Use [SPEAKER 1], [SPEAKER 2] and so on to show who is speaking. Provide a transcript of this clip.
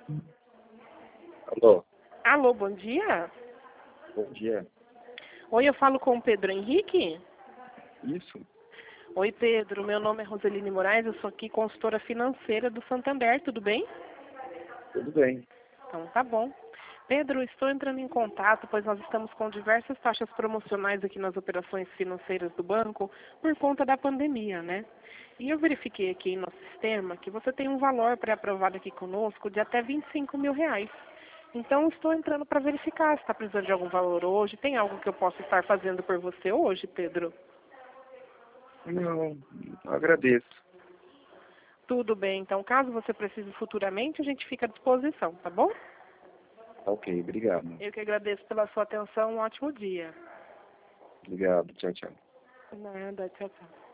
[SPEAKER 1] Alô,
[SPEAKER 2] Alô, bom dia.
[SPEAKER 1] bom dia.
[SPEAKER 2] Oi, eu falo com o Pedro Henrique.
[SPEAKER 1] Isso?
[SPEAKER 2] Oi, Pedro. Meu nome é Roseline Moraes. Eu sou aqui consultora financeira do Santander. Tudo bem?
[SPEAKER 1] Tudo bem.
[SPEAKER 2] Então, tá bom. Pedro, estou entrando em contato, pois nós estamos com diversas taxas promocionais aqui nas operações financeiras do banco por conta da pandemia, né? E eu verifiquei aqui em nosso sistema que você tem um valor pré-aprovado aqui conosco de até R$ 25.000. Então, estou entrando para verificar se está precisando de algum valor hoje. Tem algo que eu possa estar fazendo por você hoje, Pedro?
[SPEAKER 1] Não, agradeço.
[SPEAKER 2] Tudo bem. Então, caso você precise futuramente, a gente fica à disposição, tá bom?
[SPEAKER 1] Ok, obrigado.
[SPEAKER 2] Eu que agradeço pela sua atenção. Um ótimo dia.
[SPEAKER 1] Obrigado, tchau, tchau.
[SPEAKER 2] Nada, tchau, tchau.